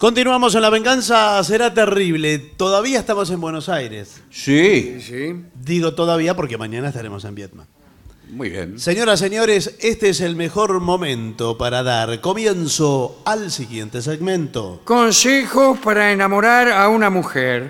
Continuamos en La Venganza Será Terrible. Todavía estamos en Buenos Aires. Sí. Sí. Digo todavía porque mañana estaremos en Vietnam. Muy bien. Señoras, señores, este es el mejor momento para dar comienzo al siguiente segmento. Consejos para enamorar a una mujer.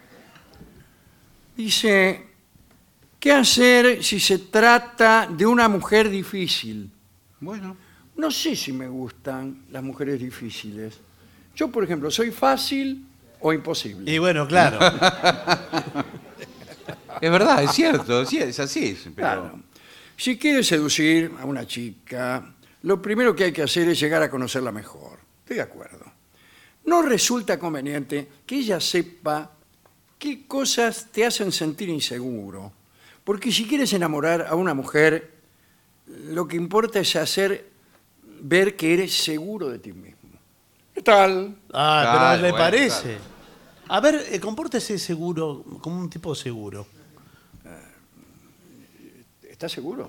Dice, ¿qué hacer si se trata de una mujer difícil? Bueno. No sé si me gustan las mujeres difíciles. Yo, por ejemplo, ¿soy fácil o imposible? Y bueno, claro. Es verdad, es cierto, sí, es así. Pero... Claro. Si quieres seducir a una chica, lo primero que hay que hacer es llegar a conocerla mejor. Estoy de acuerdo. No resulta conveniente que ella sepa qué cosas te hacen sentir inseguro. Porque si quieres enamorar a una mujer, lo que importa es hacer ver que eres seguro de ti mismo. ¿Qué tal? Ah, Claro, pero le bueno, parece. claro. A ver, compórtese seguro, como un tipo seguro. ¿Estás seguro?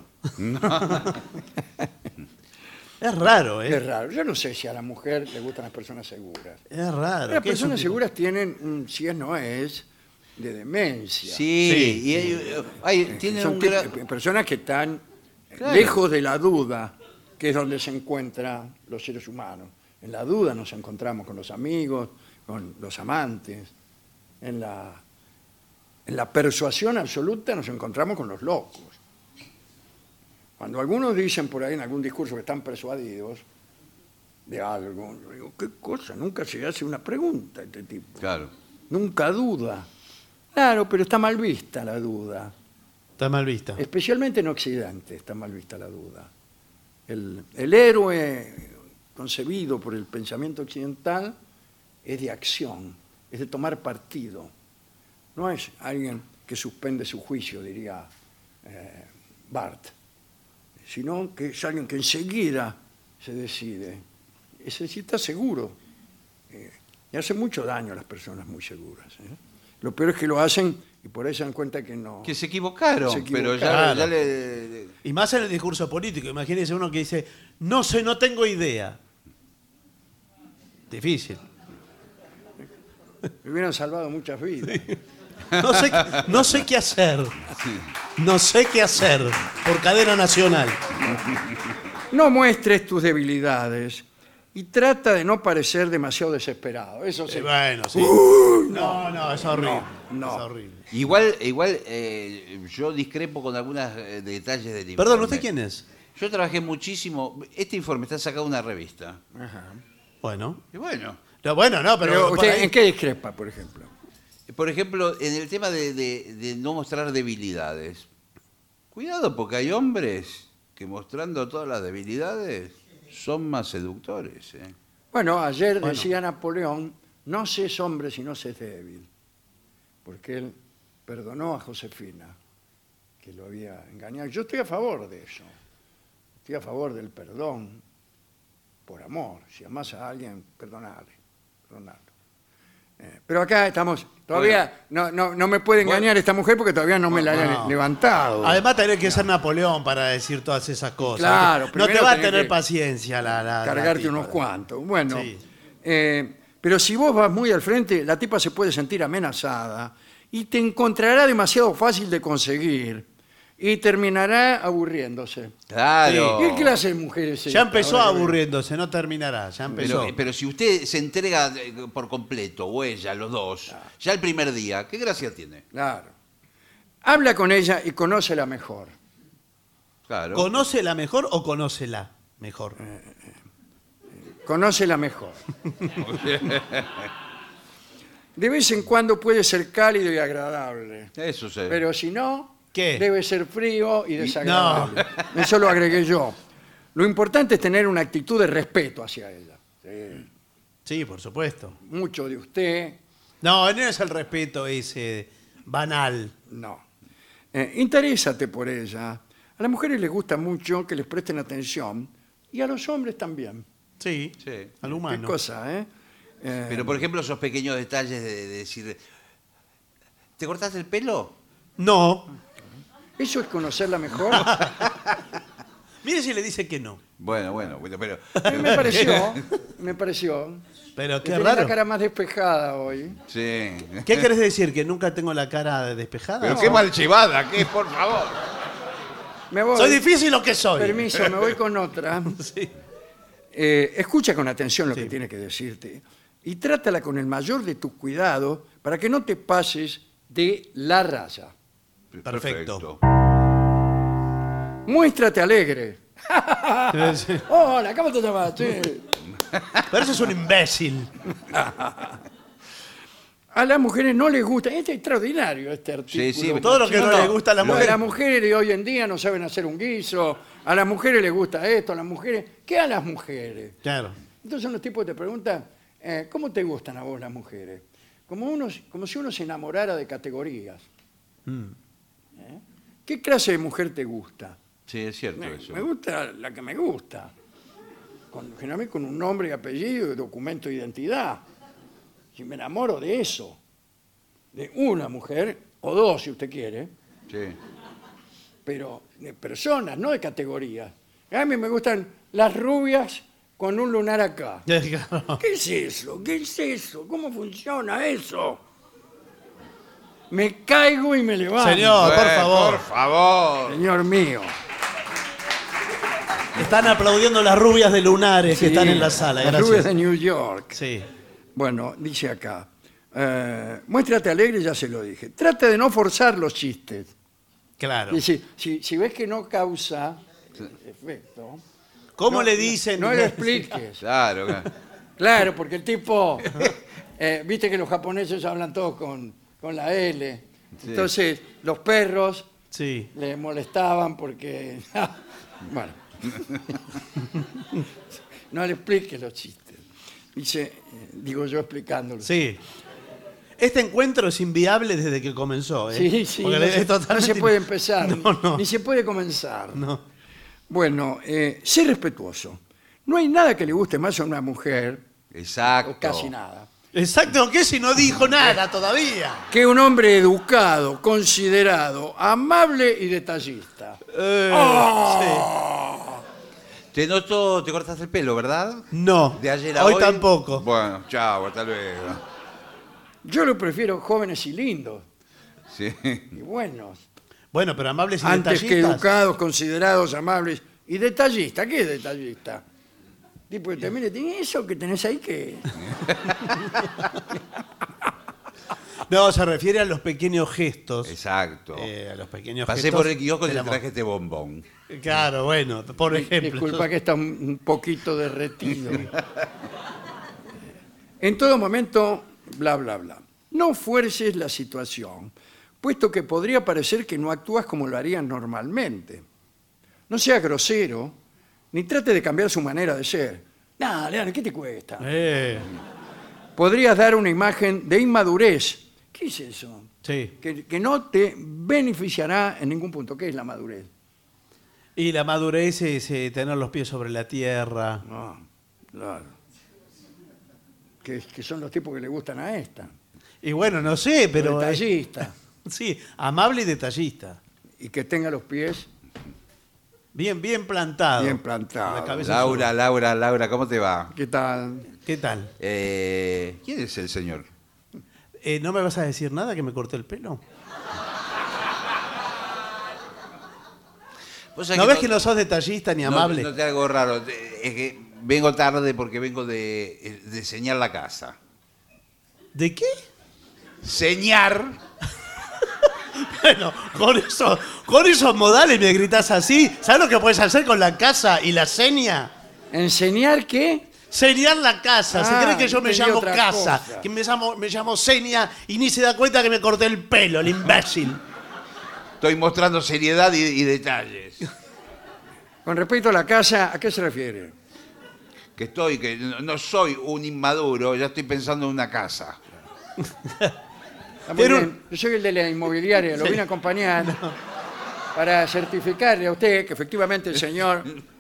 Es raro, ¿eh? Es raro. Yo no sé si a la mujer le gustan las personas seguras. Es raro. Las ¿Qué es un personas tipo? seguras tienen, si es no es, de demencia. Sí, Sí. y tienen Son un gran... personas que están Claro. lejos de la duda, que es donde se encuentran los seres humanos. En la duda nos encontramos con los amigos, con los amantes. En la persuasión absoluta nos encontramos con los locos. Cuando algunos dicen por ahí en algún discurso que están persuadidos de algo, yo digo, ¿qué cosa? Nunca se hace una pregunta a este tipo. Claro. Nunca duda. Claro, pero está mal vista la duda. Está mal vista. Especialmente en Occidente está mal vista la duda. El héroe concebido por el pensamiento occidental es de acción, es de tomar partido. No es alguien que suspende su juicio, diría Barth, sino que es alguien que enseguida se decide. Es decir, está seguro. Y hace mucho daño a las personas muy seguras. Lo peor es que lo hacen y por ahí se dan cuenta que no. Que se equivocaron, Se pero equivocaron. ya le... Y más en el discurso político. Imagínese uno que dice, no sé, no tengo idea. Difícil. Me hubieran salvado muchas vidas. No sé qué hacer. No sé qué hacer. Por cadena nacional. No muestres tus debilidades y trata de no parecer demasiado desesperado. Eso sí. Bueno, sí. No, es horrible. No. Es horrible. Igual yo discrepo con algunos detalles del informe. Perdón, ¿usted quién es? Yo trabajé muchísimo. Este informe está sacado de una revista. Ajá. Bueno. Y bueno, No, bueno, no, pero. Pero por usted, ahí- ¿en qué discrepa, por ejemplo? por ejemplo, en el tema de no mostrar debilidades. Cuidado, porque hay hombres que mostrando todas las debilidades son más seductores. Bueno, ayer decía Napoleón, no seas hombre si no seas débil. Porque él perdonó a Josefina, que lo había engañado. Yo estoy a favor de eso. Estoy a favor del perdón por amor. Si amas a alguien, perdonarlo. Pero acá estamos, todavía no me puede engañar esta mujer porque todavía no me la han no. levantado. Además, tenés que ser Napoleón para decir todas esas cosas. Claro, No te primero va a tenés tener que paciencia la cargarte tipa. unos cuantos. Bueno, Sí. pero si vos vas muy al frente, la tipa se puede sentir amenazada y te encontrará demasiado fácil de conseguir y terminará aburriéndose. Claro. ¿Qué clase de mujer es Ya esta? empezó Ahora que aburriéndose, no terminará. Ya empezó. Pero si usted se entrega por completo, o ella, los dos, ya el primer día, ¿qué gracia tiene? Claro. Habla con ella y conócela mejor. Claro. ¿Conócela mejor o conócela mejor? Conócela mejor. De vez en cuando puede ser cálido y agradable. Eso sí. Pero si no, ¿Qué? debe ser frío y desagradable. Eso lo agregué yo. Lo importante es tener una actitud de respeto hacia ella. Sí. Sí, por supuesto. Mucho de usted, No es el respeto ese banal. no. Interésate por ella. A las mujeres les gusta mucho que les presten atención y a los hombres también. Sí, Sí. al Qué humano. cosa, ¿eh? Pero, por ejemplo, esos pequeños detalles de decir, ¿te cortaste el pelo? No, ¿Eso es conocerla mejor? Mire si le dice que no. Bueno, pero... Me pareció. Pero que qué tenía raro. la cara más despejada hoy. Sí. ¿Qué querés decir? ¿Que nunca tengo la cara despejada? Pero qué mal llevada, ¿qué? Por favor. Me voy. ¿Soy difícil o qué soy? Permiso, me voy con otra. Sí. Escucha con atención lo Sí. que tiene que decirte y trátala con el mayor de tus cuidados para que no te pases de la raya. Perfecto. Muéstrate alegre. Sí. Hola, ¿cómo te llamas? Che? Pero eso es un imbécil. A las mujeres no les gusta. Este es extraordinario este artículo. Sí, Todo lo que no le gusta a las Lo de mujeres. las mujeres de hoy en día no saben hacer un guiso. A las mujeres les gusta esto, a las mujeres... ¿Qué a las mujeres? Claro. Entonces son los tipos que te preguntan, ¿cómo te gustan a vos las mujeres? Como si uno se enamorara de categorías. ¿Qué clase de mujer te gusta? Sí, es cierto eso. Me gusta la que me gusta. Generalmente con un nombre y apellido y documento de identidad. Si me enamoro de eso, de una mujer, o dos si usted quiere, Sí. pero de personas, no de categorías. A mí me gustan las rubias con un lunar acá. Claro. ¿Qué es eso? ¿Qué es eso? ¿Cómo funciona eso? Me caigo y me levanto. Señor, por favor. Por favor. Señor mío. Están aplaudiendo las rubias de lunares que Sí, están en la sala. Las Gracias. rubias de New York. Sí. Bueno, dice acá. Muéstrate alegre, ya se lo dije. Trata de no forzar los chistes. Claro. Y si ves que no causa efecto, ¿Cómo no- le dicen? no le expliques. Claro, claro. Claro, porque el tipo, viste que los japoneses hablan todos con la L. Sí. Entonces, los perros Sí. le molestaban porque... bueno. No le expliques los chistes. Dice, digo yo explicándolo. Sí. Este encuentro es inviable desde que comenzó. ¿eh? Sí, sí, Porque no, es no totalmente se puede empezar, No, no. ni se puede comenzar. No. Bueno, sé respetuoso. No hay nada que le guste más a una mujer, Exacto. o casi nada, Exacto, ¿qué si no dijo nada todavía? que un hombre educado, considerado, amable y detallista. Te noto, te cortaste el pelo, ¿verdad? Sí. No, De ayer a hoy hoy. tampoco. Bueno, chao, hasta luego. Yo lo prefiero jóvenes y lindos, Sí. y buenos, Bueno, pero amables y antes que detallistas. educados, considerados, amables y detallistas. ¿Qué es detallista? Tipo que te mire, ¿tiene eso que tenés ahí que...? No, se refiere a los pequeños gestos. Exacto. A los pequeños Pasé gestos por el kiosco y del te amor. traje este bombón. Claro, bueno, por ejemplo. Disculpa que está un poquito derretido. En todo momento, bla, bla, bla. No fuerces la situación, puesto que podría parecer que no actúas como lo harías normalmente. No seas grosero, ni trate de cambiar su manera de ser. Dale, ¿qué te cuesta? Podrías dar una imagen de inmadurez. ¿Qué es eso? Sí. Que no te beneficiará en ningún punto. ¿Qué es la madurez? Y la madurez es tener los pies sobre la tierra. No, claro. Que son los tipos que le gustan a esta. Y bueno, no sé, pero... Detallista. sí, amable y detallista. Y que tenga los pies Bien, bien plantado. bien plantados. La cabeza Laura, sola. Laura, ¿cómo te va? ¿Qué tal? ¿Qué tal? ¿Quién es el señor? ¿No me vas a decir nada que me corté el pelo? ¿Vos sabés ¿No ves que no sos detallista ni amable? No te hago raro. Es que vengo tarde porque vengo de señar la casa. ¿De qué? ¿Señar? Bueno, con esos modales me gritas así. ¿Sabes lo que puedes hacer con la casa y la seña? ¿Enseñar qué? Señar la casa. Se Ah, cree que yo me entendí llamo otra casa. cosa. Que me llamo seña y ni se da cuenta que me corté el pelo, el imbécil. Estoy mostrando seriedad y detalles. Con respecto a la casa, ¿a qué se refiere? Que no soy un inmaduro, ya estoy pensando en una casa. Está muy Pero- bien. Yo soy el de la inmobiliaria, lo vine a acompañar para certificarle a usted que efectivamente el señor...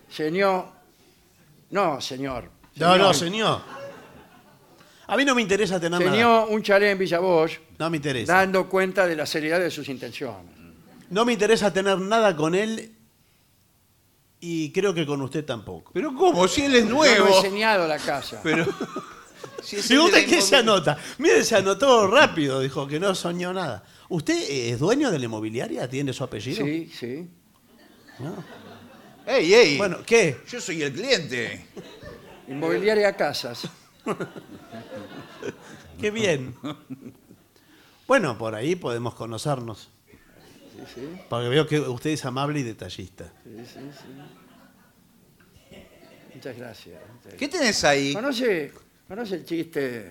No, señor. No, señor. A mí no me interesa tener nada. Señor, un chalet en Villa Bosch, No me interesa. dando cuenta de la seriedad de sus intenciones. No me interesa tener nada con él Y creo que con usted tampoco. Pero ¿cómo? Si él es Yo no nuevo. he enseñado la casa. Pero... si es ¿Y el de usted la qué se inmobiliaria. anota? Mire, se anotó rápido, dijo que no soñó nada. ¿Usted es dueño de la inmobiliaria? ¿Tiene su apellido? Sí, sí. ¿No? ¡Ey, ey! Bueno, ¿qué? Yo soy el cliente. Inmobiliaria Casas. Qué bien. Bueno, por ahí podemos conocernos. Sí, sí, Porque veo que usted es amable y detallista. sí, sí, sí. Muchas gracias. ¿Qué tenés ahí? ¿Conoce el chiste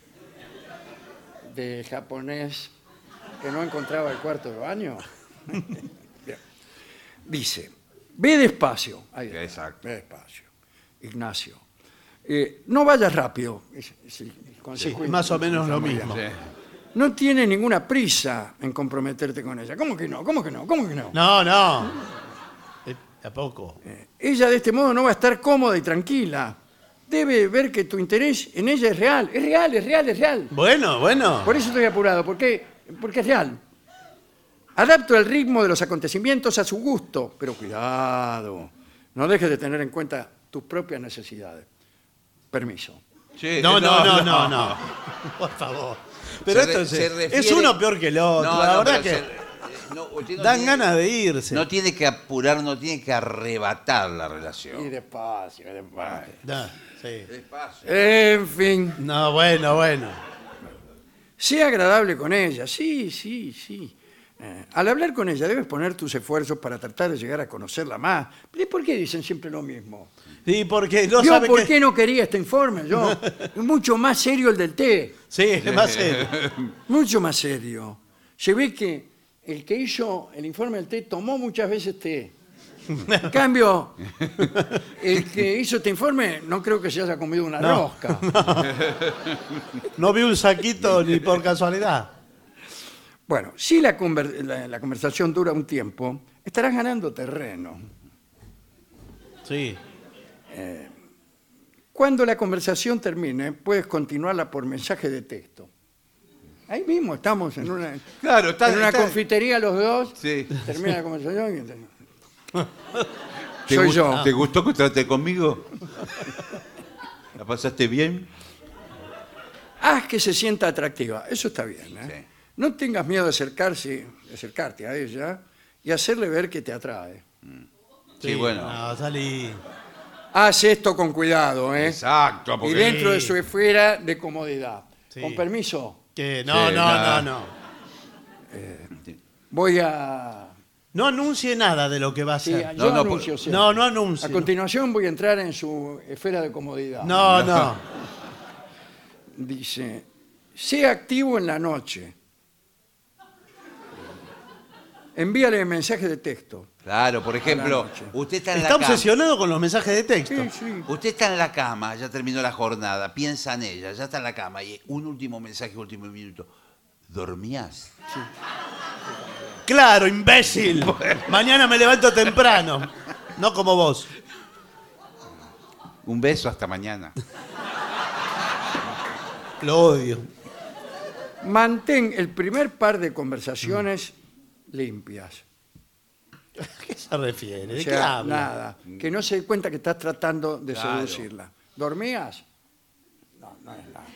del japonés que no encontraba el cuarto de baño? Bien. Dice, ve despacio. Ahí está, Exacto. ve despacio. Ignacio. No vayas rápido. Es el consejo. Más o menos lo familiar. mismo. Sí. No tiene ninguna prisa en comprometerte con ella. ¿Cómo que no? ¿Cómo que no? ¿Cómo que no? No, no. ¿A poco? Ella de este modo no va a estar cómoda y tranquila. Debe ver que tu interés en ella es real. Es real, es real, es real. Bueno, bueno. Por eso estoy apurado, porque es real. Adapto el ritmo de los acontecimientos a su gusto, pero cuidado, no dejes de tener en cuenta tus propias necesidades. Permiso. Sí, No. Por favor. Pero Se re- esto se es refiere- uno peor que el otro. No, la no, verdad pero que usted no dan tiene- ganas de irse. No tiene que apurar, no tiene que arrebatar la Y relación. despacio, despacio. Sí. Despacio. En fin, No, bueno. sea agradable con ella, sí. Al hablar con ella debes poner tus esfuerzos para tratar de llegar a conocerla más. ¿Y por qué dicen siempre lo mismo? Sí, porque no Yo, sabe ¿por que... qué no quería este informe? Yo, es mucho más serio el del té. Sí, es más serio. Mucho más serio. Se ve que el que hizo el informe del té tomó muchas veces té. En cambio, el que hizo este informe no creo que se haya comido una No. rosca. No vi un saquito ni por casualidad. Bueno, si la conversación dura un tiempo, estarás ganando terreno. Sí. Cuando la conversación termine, puedes continuarla por mensaje de texto. Ahí mismo estamos en una, Claro, en una confitería los dos, Sí. termina la conversación y... ¿Te Soy gust- yo. ¿Te gustó encontrarte conmigo? ¿La pasaste bien? Haz que se sienta atractiva. Eso está bien. ¿eh? Sí. No tengas miedo de acercarte a ella y hacerle ver que te atrae. Sí, bueno. No, salí. Haz esto con cuidado, ¿eh? Exacto, Y porque dentro de su esfera de comodidad. Sí. Con permiso, Que no, Sí, no, nada. no. voy a... No anuncie nada de lo que va a Sí, hacer. yo no, anuncio siempre. No, no anuncie. A continuación voy a entrar en su esfera de comodidad. No. Dice, sea activo en la noche. Envíale mensaje de texto. Claro, por ejemplo, noche. usted está en Está la cama. obsesionado con los mensajes de texto. Sí. Usted está en la cama, ya terminó la jornada, piensa en ella, ya está en la cama y un último mensaje, último minuto. ¿Dormías? Claro, imbécil. Mañana me levanto temprano. No como vos. Un beso hasta mañana. Lo odio. Mantén el primer par de conversaciones limpias. ¿A qué se refiere? O ¿De qué sea, habla? nada. Que no se dé cuenta que estás tratando de Claro. seducirla. ¿Dormías? No, no es nada.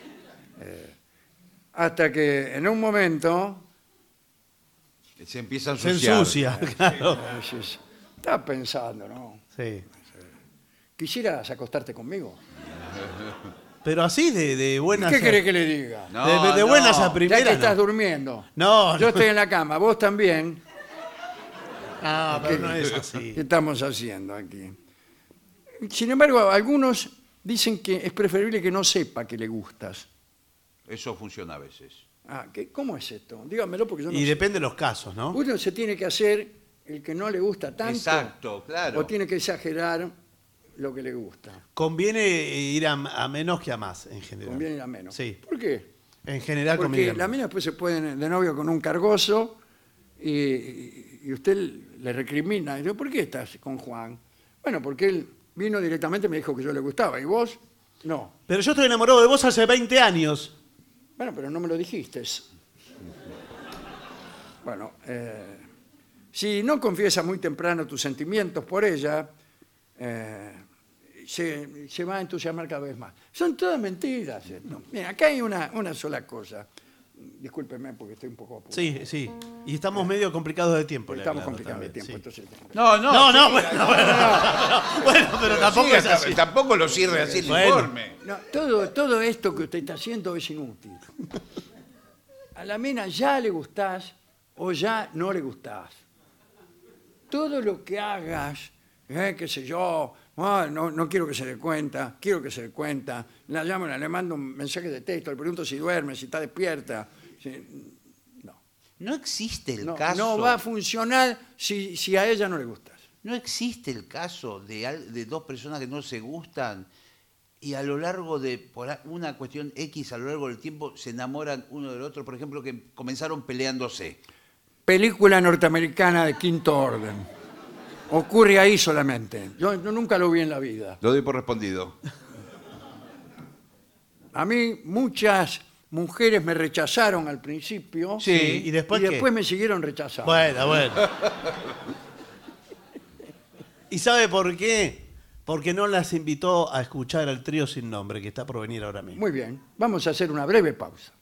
Hasta que en un momento Se empieza a Se ensuciar. ensucia, claro. dices, estás pensando, ¿no? Sí. ¿Quisieras acostarte conmigo? Pero así de buenas. ¿Qué querés que le diga? No, de buenas no. a Ya primeras. que estás no. durmiendo. No, Yo estoy en la cama, vos también. Ah, pero no es así. ¿Qué estamos haciendo aquí? Sin embargo, algunos dicen que es preferible que no sepa que le gustas. Eso funciona a veces. ¿Cómo es esto? Dígamelo porque yo no Y sé. depende de los casos, ¿no? Uno se tiene que hacer el que no le gusta tanto. Exacto, claro. O tiene que exagerar lo que le gusta. Conviene ir a menos que a más, en general. Conviene ir a menos. Sí. ¿Por qué? En general Porque conviene. la mina después se pueden de novio con un cargoso y usted le recrimina. Y yo, ¿por qué estás con Juan? Bueno, porque él vino directamente y me dijo que yo le gustaba. ¿Y vos? No. Pero yo estoy enamorado de vos hace 20 años. Bueno, pero no me lo dijiste. Bueno, si no confiesas muy temprano tus sentimientos por ella, se va a entusiasmar cada vez más. Son todas mentiras esto. Mira, acá hay una sola cosa. Discúlpeme porque estoy un poco apurado. Sí, sí. Y estamos medio complicados de tiempo. le Estamos aclaro complicados de también, tiempo, sí. entonces... No, Bueno, pero tampoco es así. Tampoco lo cierre así el Bueno. informe. No, todo esto que usted está haciendo es inútil. A la mina ya le gustás o ya no le gustás. Todo lo que hagas, qué sé yo, no quiero que se dé cuenta, quiero que se dé cuenta, la llamo, le mando un mensaje de texto, le pregunto si duerme, si está despierta. No existe el No, caso. no va a funcionar si a ella no le gustas. No existe el caso de dos personas que no se gustan y a lo largo de por una cuestión X, a lo largo del tiempo, se enamoran uno del otro. Por ejemplo, que comenzaron peleándose. Película norteamericana de quinto orden. Ocurre ahí solamente. Yo nunca lo vi en la vida. Lo doy por respondido. A mí muchas mujeres me rechazaron al principio. Sí. ¿Y después qué? me siguieron rechazando. Bueno. ¿Y sabe por qué? Porque no las invitó a escuchar al trío sin nombre que está por venir ahora mismo. Muy bien, vamos a hacer una breve pausa.